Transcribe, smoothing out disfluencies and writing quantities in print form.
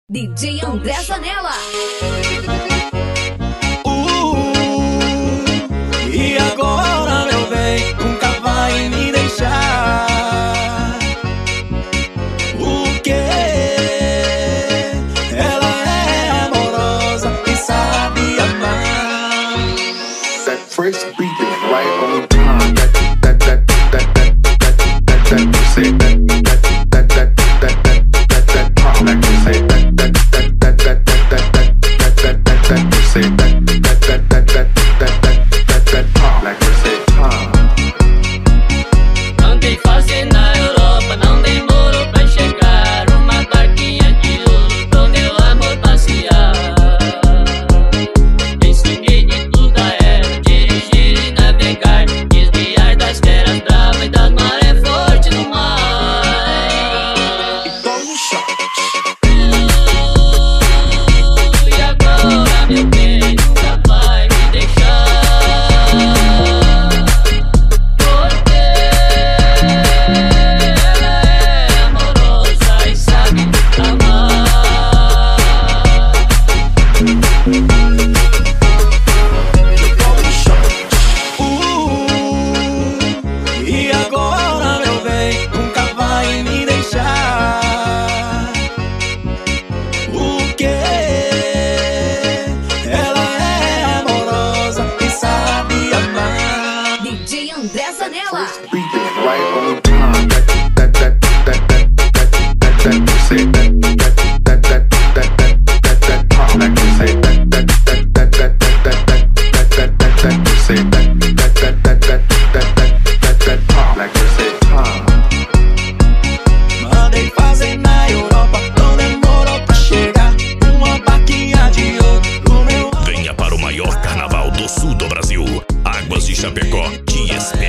DJ André Zanella. E agora, meu bem, nunca vai me deixar. O quê? Ela é amorosa e sabe amar. That first beat is right on time. That you say that pop like you say that you say that pop like you say Andei fazendo na Europa, não demorou pra chegar. Uma barquinha de ouro pro meu amor passear. Ensinei de tudo a ela, dirigir e navegar, desviar das feras bravas e das marés fortes no mar. E toma um shot. E agora, meu bem, nunca vai me deixar. Porque ela é amorosa e sabe amar. E agora, meu bem, nunca vai me deixar. O quê? Ela é amorosa e sabe amar. DJ André Zanella. beat is right on time. That you say that pop like you say that you say that pop like you say Mandei fazer na Europa, não demorou pra chegar. Uma barquinha de ouro pro meu amor. Venha para o maior carnaval do sul do Brasil. Águas de Chapecó, Dias